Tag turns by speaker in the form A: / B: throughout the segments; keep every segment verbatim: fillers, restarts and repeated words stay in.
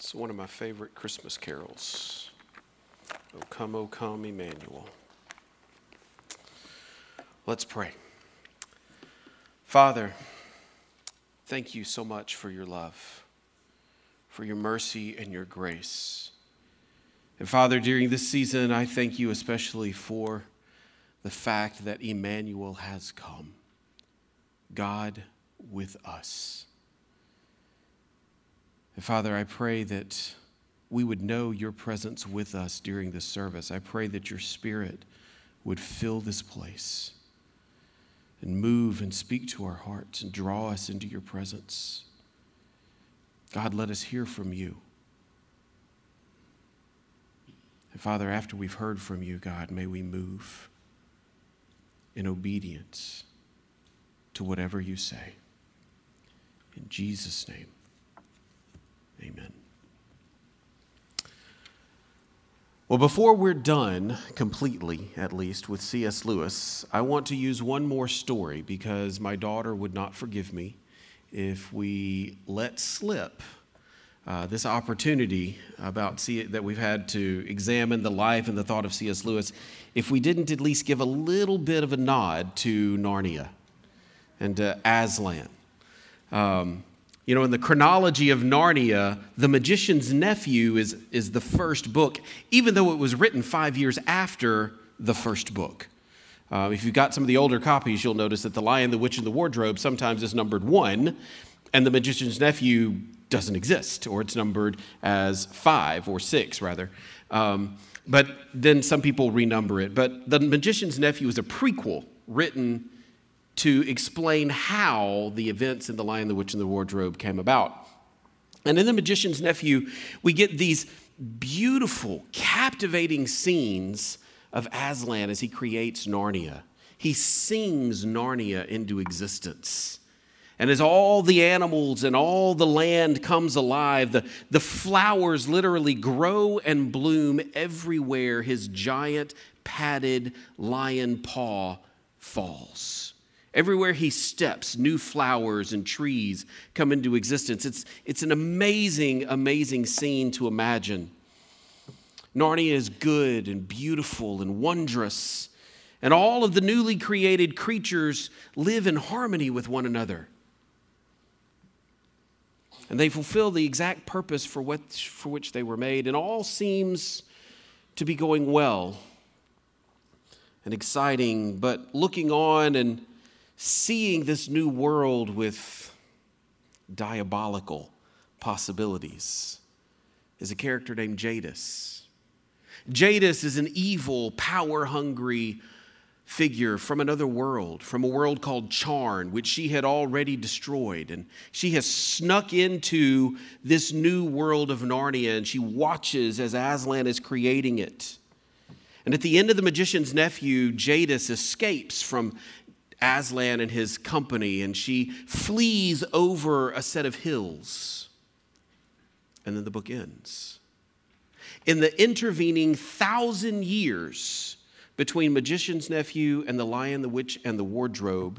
A: It's one of my favorite Christmas carols. O come, O come, Emmanuel. Let's pray. Father, thank you so much for your love, for your mercy and your grace. And Father, during this season, I thank you especially for the fact that Emmanuel has come, God with us. And Father, I pray that we would know your presence with us during this service. I pray that your Spirit would fill this place and move and speak to our hearts and draw us into your presence. God, let us hear from you. And Father, after we've heard from you, God, may we move in obedience to whatever you say. In Jesus' name, amen. Well, before we're done completely, at least, with C S Lewis, I want to use one more story because my daughter would not forgive me if we let slip uh, this opportunity about C- that we've had to examine the life and the thought of C S Lewis if we didn't at least give a little bit of a nod to Narnia and to Aslan. Um, You know, in the chronology of Narnia, The Magician's Nephew is, is the first book, even though it was written five years after the first book. Uh, if you've got some of the older copies, you'll notice that The Lion, the Witch, and the Wardrobe sometimes is numbered one, and The Magician's Nephew doesn't exist, or it's numbered as five, or six, rather. Um, but then some people renumber it. But The Magician's Nephew is a prequel written to explain how the events in The Lion, the Witch, and the Wardrobe came about. And in The Magician's Nephew, we get these beautiful, captivating scenes of Aslan as he creates Narnia. He sings Narnia into existence. And as all the animals and all the land comes alive, the, the flowers literally grow and bloom everywhere his giant padded lion paw falls. Everywhere he steps, new flowers and trees come into existence. It's, it's an amazing, amazing scene to imagine. Narnia is good and beautiful and wondrous, and all of the newly created creatures live in harmony with one another. And they fulfill the exact purpose for, what, for which they were made, and all seems to be going well and exciting, but looking on and seeing this new world with diabolical possibilities is a character named Jadis. Jadis is an evil, power-hungry figure from another world, from a world called Charn, which she had already destroyed. And she has snuck into this new world of Narnia, and she watches as Aslan is creating it. And at the end of The Magician's Nephew, Jadis escapes from Aslan and his company, and she flees over a set of hills. And then the book ends. In the intervening thousand years between Magician's Nephew and The Lion, the Witch, and the Wardrobe,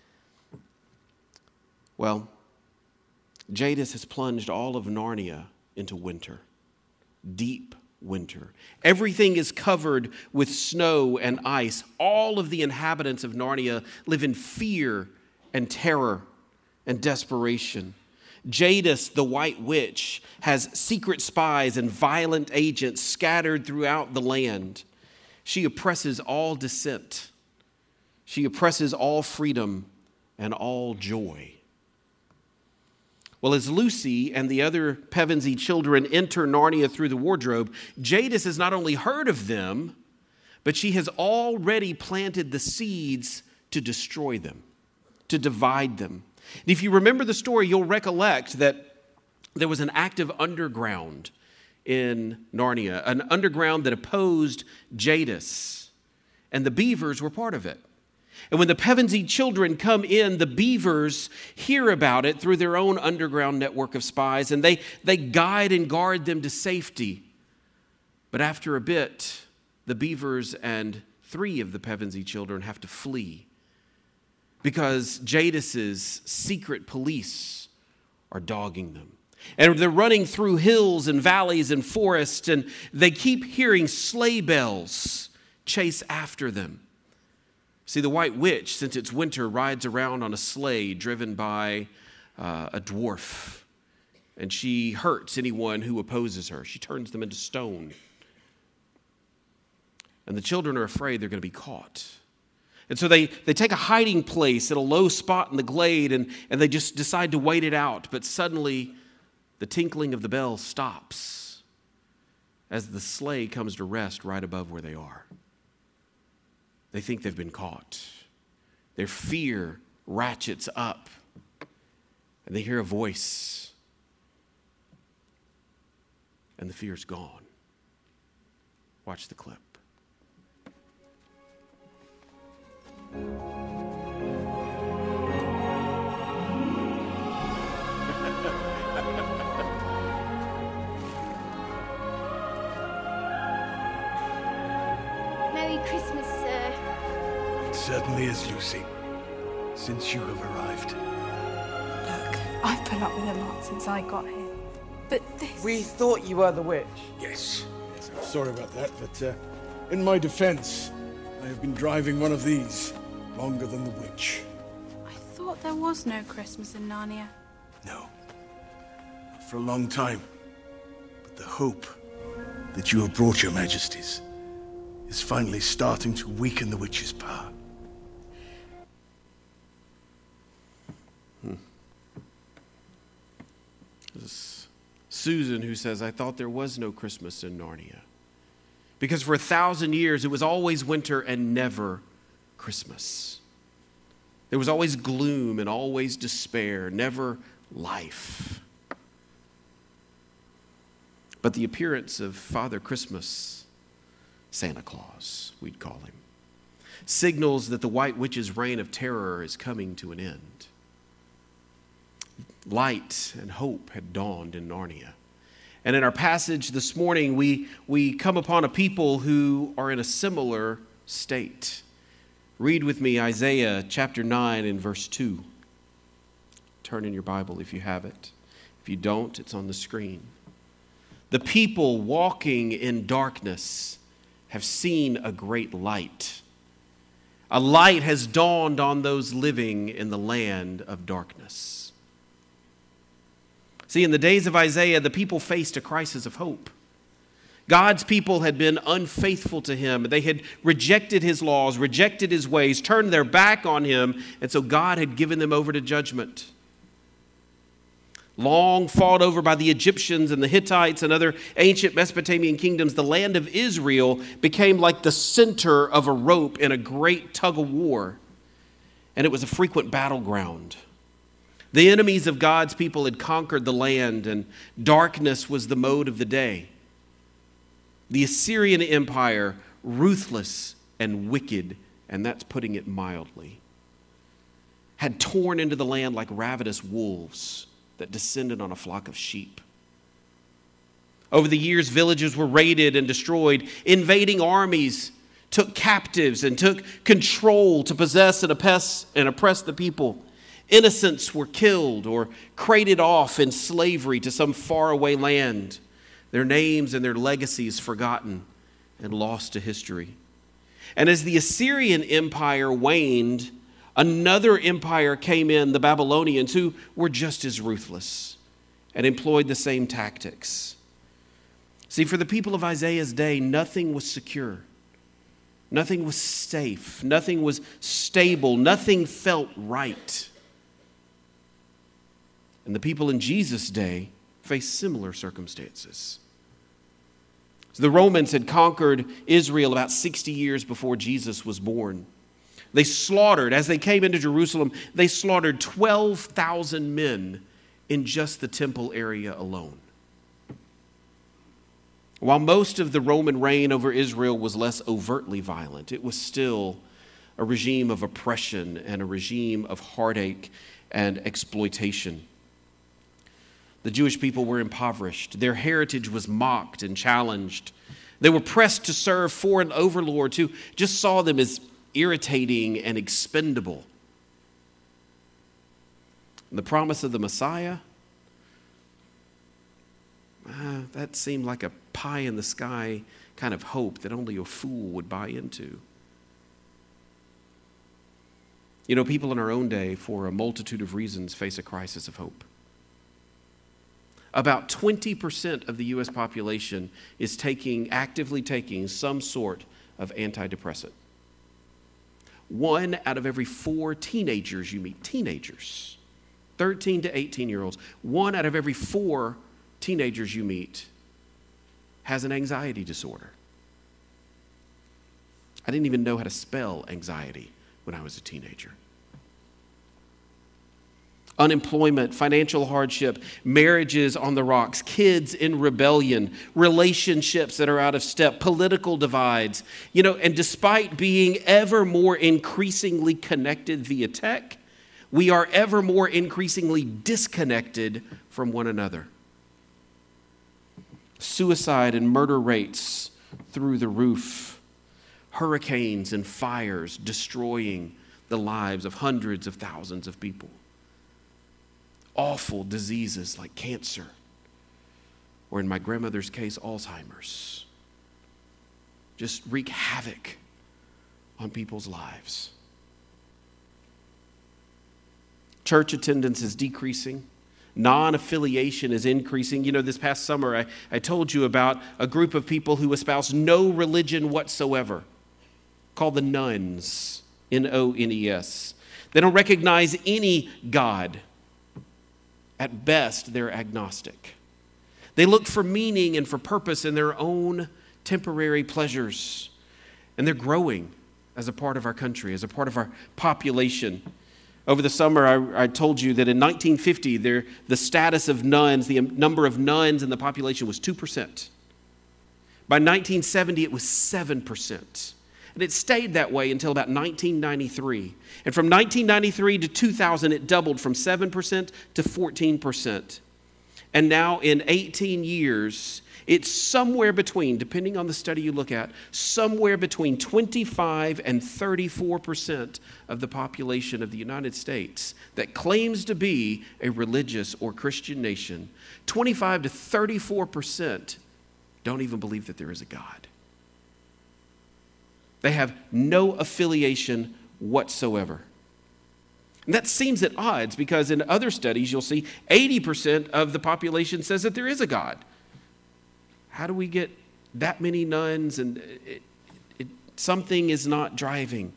A: well, Jadis has plunged all of Narnia into winter, deep winter. Everything is covered with snow and ice. All of the inhabitants of Narnia live in fear and terror and desperation. Jadis, the White Witch, has secret spies and violent agents scattered throughout the land. She oppresses all dissent. She oppresses all freedom and all joy. Well, as Lucy and the other Pevensey children enter Narnia through the wardrobe, Jadis has not only heard of them, but she has already planted the seeds to destroy them, to divide them. And if you remember the story, you'll recollect that there was an active underground in Narnia, an underground that opposed Jadis, and the beavers were part of it. And when the Pevensey children come in, the beavers hear about it through their own underground network of spies, and they, they guide and guard them to safety. But after a bit, the beavers and three of the Pevensey children have to flee because Jadis's secret police are dogging them. And they're running through hills and valleys and forests, and they keep hearing sleigh bells chase after them. See, the White Witch, since it's winter, rides around on a sleigh driven by uh, a dwarf. And she hurts anyone who opposes her. She turns them into stone. And the children are afraid they're going to be caught. And so they, they take a hiding place at a low spot in the glade, and, and they just decide to wait it out. But suddenly, the tinkling of the bell stops as the sleigh comes to rest right above where they are. They think they've been caught. Their fear ratchets up, and they hear a voice, and the fear's gone. Watch the clip.
B: Merry Christmas, sir.
C: It certainly is, Lucy, since you have arrived.
D: Look, I've put up with a lot since I got here. But this...
E: We thought you were the witch.
C: Yes. Yes, I'm sorry about that, but uh, in my defense, I have been driving one of these longer than the witch.
D: I thought there was no Christmas in Narnia.
C: No. Not for a long time. But the hope that you have brought, Your Majesties, is finally starting to weaken the witch's power.
A: Hmm. This is Susan who says, I thought there was no Christmas in Narnia. Because for a thousand years, it was always winter and never Christmas. There was always gloom and always despair, never life. But the appearance of Father Christmas, Santa Claus, we'd call him, signals that the White Witch's reign of terror is coming to an end. Light and hope had dawned in Narnia. And in our passage this morning, we, we come upon a people who are in a similar state. Read with me Isaiah chapter nine and verse two. Turn in your Bible if you have it. If you don't, it's on the screen. The people walking in darkness have seen a great light. A light has dawned on those living in the land of darkness. See, in the days of Isaiah, the people faced a crisis of hope. God's people had been unfaithful to him. They had rejected his laws, rejected his ways, turned their back on him, and so God had given them over to judgment. Long fought over by the Egyptians and the Hittites and other ancient Mesopotamian kingdoms, the land of Israel became like the center of a rope in a great tug of war, and it was a frequent battleground. The enemies of God's people had conquered the land, and darkness was the mode of the day. The Assyrian Empire, ruthless and wicked, and that's putting it mildly, had torn into the land like ravenous wolves that descended on a flock of sheep. Over the years, villages were raided and destroyed. Invading armies took captives and took control to possess and oppress, and oppress the people. Innocents were killed or crated off in slavery to some faraway land, their names and their legacies forgotten and lost to history. And as the Assyrian Empire waned, another empire came in, the Babylonians, who were just as ruthless and employed the same tactics. See, for the people of Isaiah's day, nothing was secure. Nothing was safe. Nothing was stable. Nothing felt right. And the people in Jesus' day faced similar circumstances. So the Romans had conquered Israel about sixty years before Jesus was born. They slaughtered, as they came into Jerusalem, they slaughtered twelve thousand men in just the temple area alone. While most of the Roman reign over Israel was less overtly violent, it was still a regime of oppression and a regime of heartache and exploitation. The Jewish people were impoverished. Their heritage was mocked and challenged. They were pressed to serve foreign overlords who just saw them as irritating and expendable. And the promise of the Messiah, that seemed like a pie in the sky kind of hope that only a fool would buy into. You know, people in our own day, for a multitude of reasons, face a crisis of hope. About twenty percent of the U S population is taking, actively taking some sort of antidepressant. One out of every four teenagers you meet, teenagers, thirteen to eighteen-year-olds, one out of every four teenagers you meet has an anxiety disorder. I didn't even know how to spell anxiety when I was a teenager. Unemployment, financial hardship, marriages on the rocks, kids in rebellion, relationships that are out of step, political divides. You know, and despite being ever more increasingly connected via tech, we are ever more increasingly disconnected from one another. Suicide and murder rates through the roof. Hurricanes and fires destroying the lives of hundreds of thousands of people. Awful diseases like cancer, or in my grandmother's case, Alzheimer's, just wreak havoc on people's lives. Church attendance is decreasing. Non-affiliation is increasing. You know, this past summer, I, I told you about a group of people who espouse no religion whatsoever, called the Nones, N O N E S. They don't recognize any God. At best, they're agnostic. They look for meaning and for purpose in their own temporary pleasures. And they're growing as a part of our country, as a part of our population. Over the summer, I, I told you that in nineteen fifty, there, the status of nuns, the number of nuns in the population was two percent. By nineteen seventy, it was seven percent. And it stayed that way until about nineteen ninety-three. And from nineteen ninety-three to two thousand, it doubled from seven percent to fourteen percent. And now in eighteen years, it's somewhere between, depending on the study you look at, somewhere between twenty-five and thirty-four percent of the population of the United States that claims to be a religious or Christian nation. twenty-five to thirty-four percent don't even believe that there is a God. They have no affiliation whatsoever. And that seems at odds because in other studies you'll see eighty percent of the population says that there is a God. How do we get that many nuns? And it, it, something is not driving.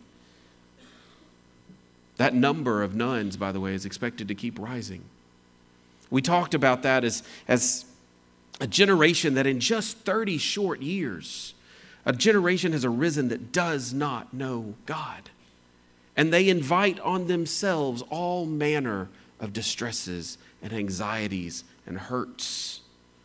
A: That number of nuns, by the way, is expected to keep rising. We talked about that as, as a generation that in just thirty short years, a generation has arisen that does not know God. And they invite on themselves all manner of distresses and anxieties and hurts.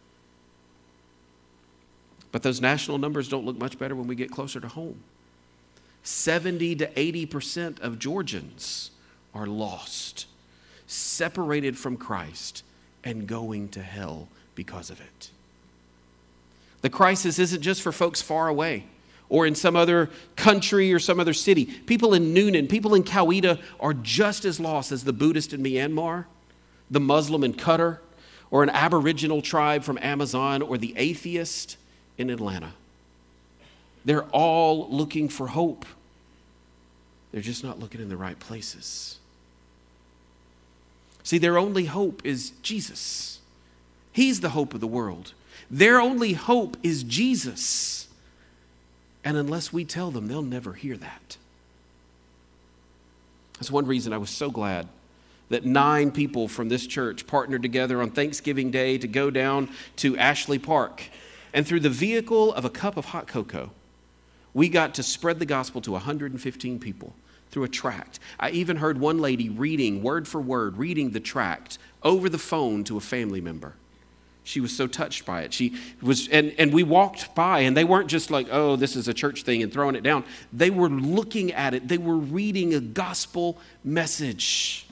A: But those national numbers don't look much better when we get closer to home. seventy to eighty percent of Georgians are lost, separated from Christ, and going to hell because of it. The crisis isn't just for folks far away or in some other country or some other city. People in Noonan, people in Coweta are just as lost as the Buddhist in Myanmar, the Muslim in Qatar, or an Aboriginal tribe from Amazon, or the atheist in Atlanta. They're all looking for hope. They're just not looking in the right places. See, their only hope is Jesus. He's the hope of the world. Their only hope is Jesus. And unless we tell them, they'll never hear that. That's one reason I was so glad that nine people from this church partnered together on Thanksgiving Day to go down to Ashley Park. And through the vehicle of a cup of hot cocoa, we got to spread the gospel to one hundred fifteen people through a tract. I even heard one lady reading, word for word, reading the tract over the phone to a family member. She was so touched by it. She was, and, and we walked by, and they weren't just like, oh, this is a church thing and throwing it down. They were looking at it. They were reading a gospel message.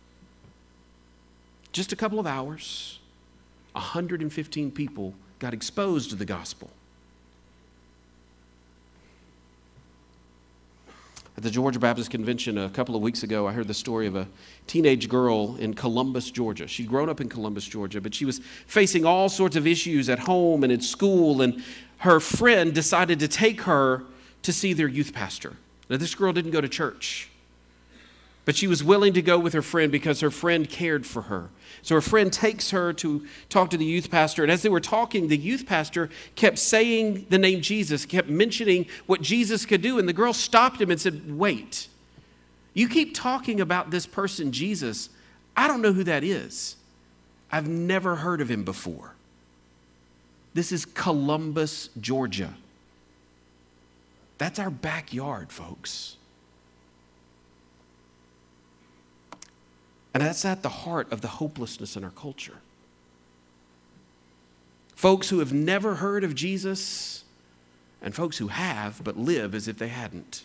A: Just a couple of hours, one hundred fifteen people got exposed to the gospel. At the Georgia Baptist Convention a couple of weeks ago, I heard the story of a teenage girl in Columbus, Georgia. She'd grown up in Columbus, Georgia, but she was facing all sorts of issues at home and at school, and her friend decided to take her to see their youth pastor. Now, this girl didn't go to church, but she was willing to go with her friend because her friend cared for her. So her friend takes her to talk to the youth pastor. And as they were talking, the youth pastor kept saying the name Jesus, kept mentioning what Jesus could do. And the girl stopped him and said, wait, you keep talking about this person, Jesus. I don't know who that is. I've never heard of him before. This is Columbus, Georgia. That's our backyard, folks. And that's at the heart of the hopelessness in our culture. Folks who have never heard of Jesus, and folks who have but live as if they hadn't.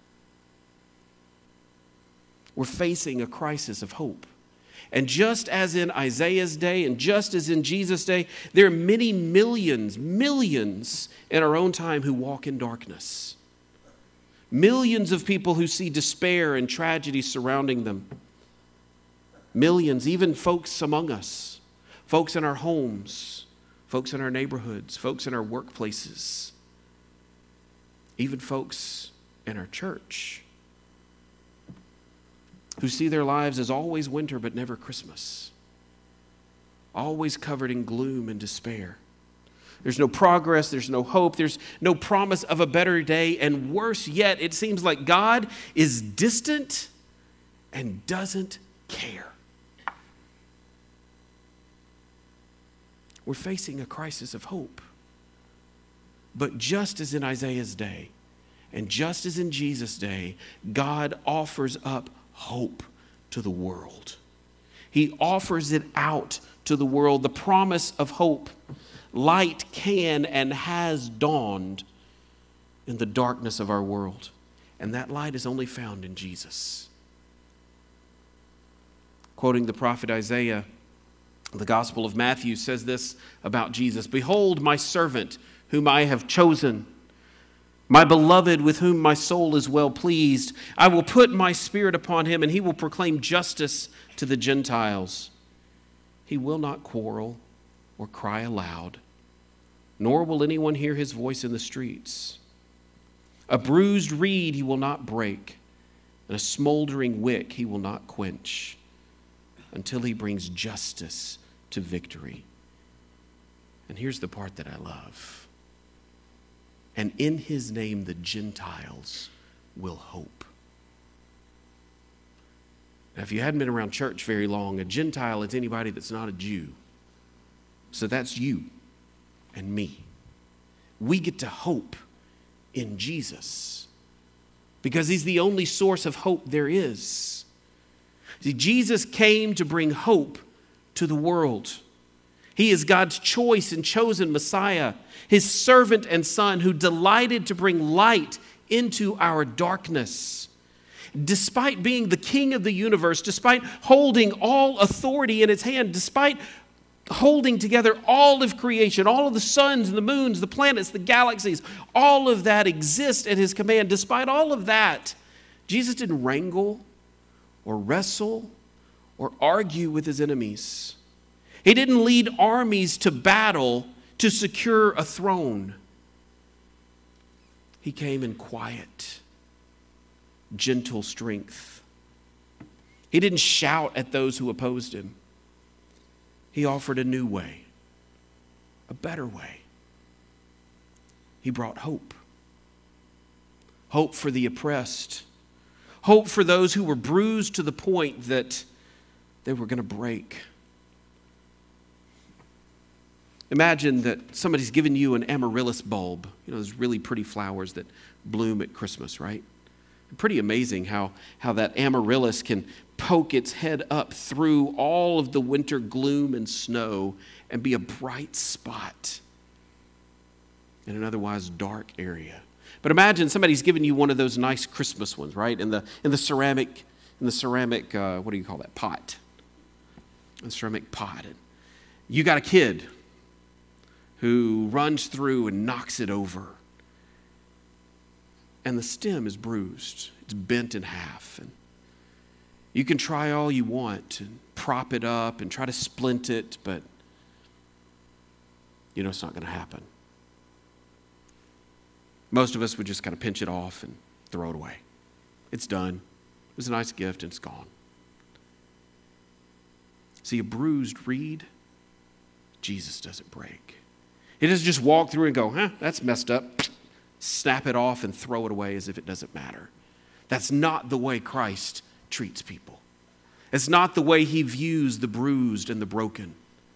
A: We're facing a crisis of hope. And just as in Isaiah's day, and just as in Jesus' day, there are many millions, millions in our own time who walk in darkness. Millions of people who see despair and tragedy surrounding them. Millions, even folks among us, folks in our homes, folks in our neighborhoods, folks in our workplaces, even folks in our church who see their lives as always winter but never Christmas, always covered in gloom and despair. There's no progress, there's no hope, there's no promise of a better day, and worse yet, it seems like God is distant and doesn't care. We're facing a crisis of hope. But just as in Isaiah's day, and just as in Jesus' day, God offers up hope to the world. He offers it out to the world, the promise of hope. Light can and has dawned in the darkness of our world, and that light is only found in Jesus. Quoting the prophet Isaiah, the Gospel of Matthew says this about Jesus: "Behold, my servant, whom I have chosen, my beloved, with whom my soul is well pleased. I will put my spirit upon him, and he will proclaim justice to the Gentiles. He will not quarrel or cry aloud, nor will anyone hear his voice in the streets. A bruised reed he will not break, and a smoldering wick he will not quench, until he brings justice to victory." And here's the part that I love. "And in his name the Gentiles will hope." Now, if you hadn't been around church very long, a Gentile is anybody that's not a Jew. So that's you and me. We get to hope in Jesus because he's the only source of hope there is. See, Jesus came to bring hope to the world. He is God's choice and chosen Messiah, his servant and son who delighted to bring light into our darkness. Despite being the king of the universe, despite holding all authority in his hand, despite holding together all of creation, all of the suns and the moons, the planets, the galaxies, all of that exists at his command. Despite all of that, Jesus didn't wrangle or wrestle or argue with his enemies. He didn't lead armies to battle to secure a throne. He came in quiet, gentle strength. He didn't shout at those who opposed him. He offered a new way, a better way. He brought hope. Hope for the oppressed. Hope for those who were bruised to the point that they were going to break. Imagine that somebody's given you an amaryllis bulb. You know, those really pretty flowers that bloom at Christmas, right? Pretty amazing how, how that amaryllis can poke its head up through all of the winter gloom and snow and be a bright spot in an otherwise dark area. But imagine somebody's given you one of those nice Christmas ones, right? In the in the ceramic, in the ceramic, uh, what do you call that? Pot. A ceramic pot. And you got a kid who runs through and knocks it over. and the stem is bruised. It's bent in half. And you can try all you want and prop it up and try to splint it, but you know it's not going to happen. Most of us would just kind of pinch it off and throw it away. It's done. It was a nice gift and it's gone. See, a bruised reed, Jesus doesn't break. He doesn't just walk through and go, huh, that's messed up. Snap it off and throw it away as if it doesn't matter. That's not the way Christ treats people. It's not the way he views the bruised and the broken.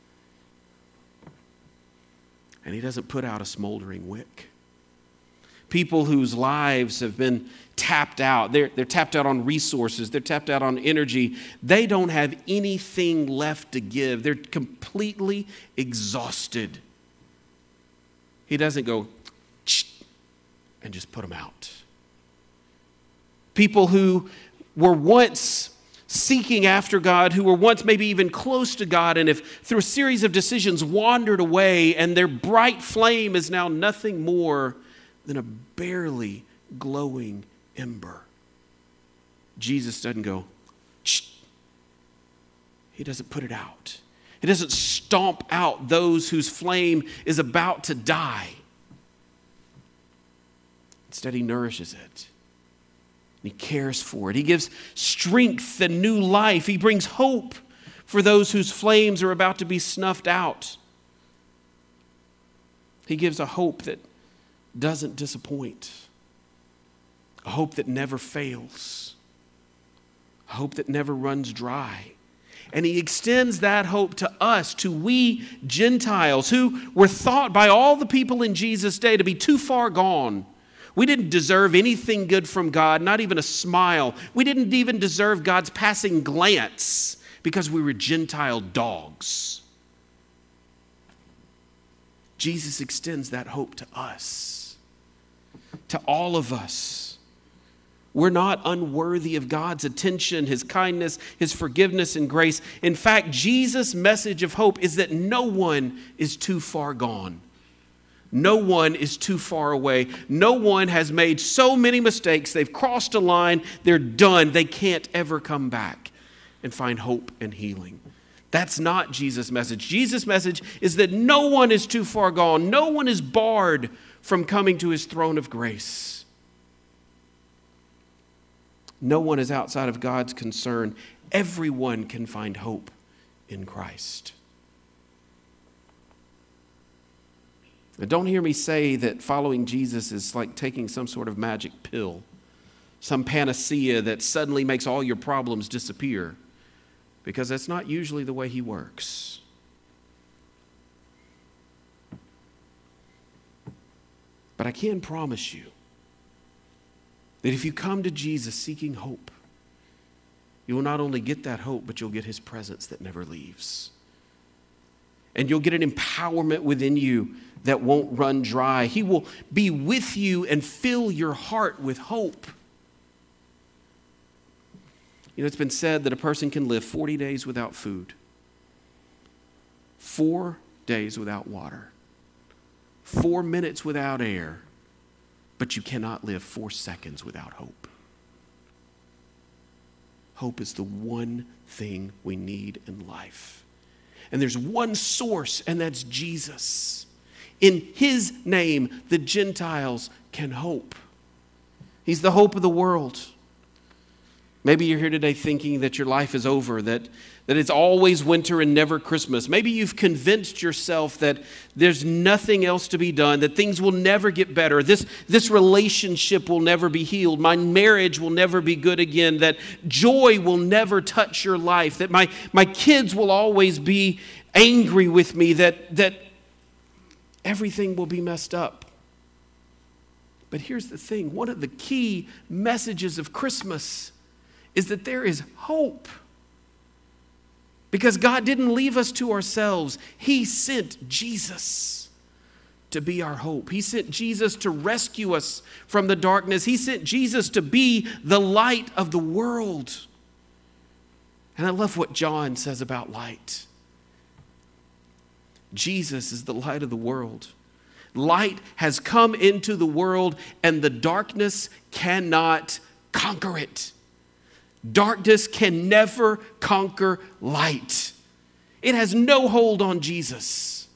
A: And he doesn't put out a smoldering wick. People whose lives have been tapped out, they're, they're tapped out on resources, they're tapped out on energy. They don't have anything left to give. They're completely exhausted. He doesn't go, and just put them out. People who were once seeking after God, who were once maybe even close to God, and if through a series of decisions wandered away, and their bright flame is now nothing more than a barely glowing ember. Jesus doesn't go, shh. He doesn't put it out. He doesn't stomp out those whose flame is about to die. Instead, he nourishes it. He cares for it. He gives strength and new life. He brings hope for those whose flames are about to be snuffed out. He gives a hope that doesn't disappoint. A hope that never fails. A hope that never runs dry. And he extends that hope to us, to we Gentiles who were thought by all the people in Jesus' day to be too far gone. We didn't deserve anything good from God, not even a smile. We didn't even deserve God's passing glance because we were Gentile dogs. Jesus extends that hope to us, to all of us. We're not unworthy of God's attention, his kindness, his forgiveness and grace. In fact, Jesus' message of hope is that no one is too far gone. No one is too far away. No one has made so many mistakes. They've crossed a line. They're done. They can't ever come back and find hope and healing. That's not Jesus' message. Jesus' message is that no one is too far gone. No one is barred from coming to his throne of grace. No one is outside of God's concern. Everyone can find hope in Christ. Now, don't hear me say that following Jesus is like taking some sort of magic pill, some panacea that suddenly makes all your problems disappear, because that's not usually the way he works. But I can promise you that if you come to Jesus seeking hope, you will not only get that hope, but you'll get his presence that never leaves. And you'll get an empowerment within you that won't run dry. He will be with you and fill your heart with hope. You know, it's been said that a person can live forty days without food, four days without water, four minutes without air, but you cannot live four seconds without hope. Hope is the one thing we need in life. And there's one source, and that's Jesus. In his name, the Gentiles can hope. He's the hope of the world. Maybe you're here today thinking that your life is over, that, that it's always winter and never Christmas. Maybe you've convinced yourself that there's nothing else to be done, that things will never get better. This, this relationship will never be healed. My marriage will never be good again. That joy will never touch your life. That my, my kids will always be angry with me. That, that everything will be messed up. But here's the thing. One of the key messages of Christmas is that there is hope. Because God didn't leave us to ourselves. He sent Jesus to be our hope. He sent Jesus to rescue us from the darkness. He sent Jesus to be the light of the world. And I love what John says about light. Jesus is the light of the world. Light has come into the world, and the darkness cannot conquer it. Darkness can never conquer light. It has no hold on Jesus.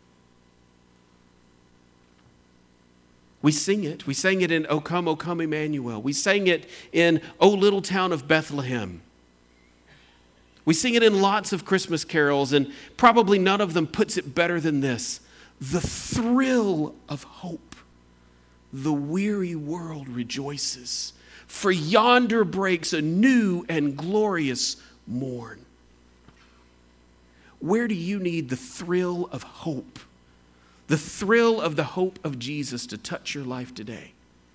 A: We sing it. We sang it in O Come, O Come, Emmanuel. We sang it in O Little Town of Bethlehem. We sing it in lots of Christmas carols, and probably none of them puts it better than this. The thrill of hope. The weary world rejoices, for yonder breaks a new and glorious morn. Where do you need the thrill of hope? The thrill of the hope of Jesus to touch your life today?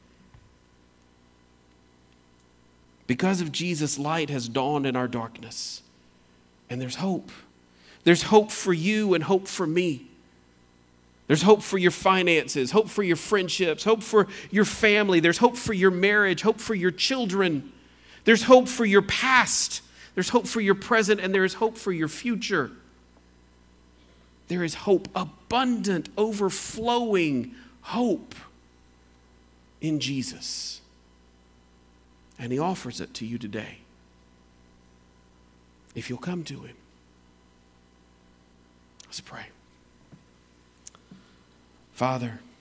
A: Because of Jesus, light has dawned in our darkness. And there's hope. There's hope for you and hope for me. There's hope for your finances, hope for your friendships, hope for your family. There's hope for your marriage, hope for your children. There's hope for your past. There's hope for your present, and there is hope for your future. There is hope, abundant, overflowing hope in Jesus. And he offers it to you today, if you'll come to him. Let's pray. Father,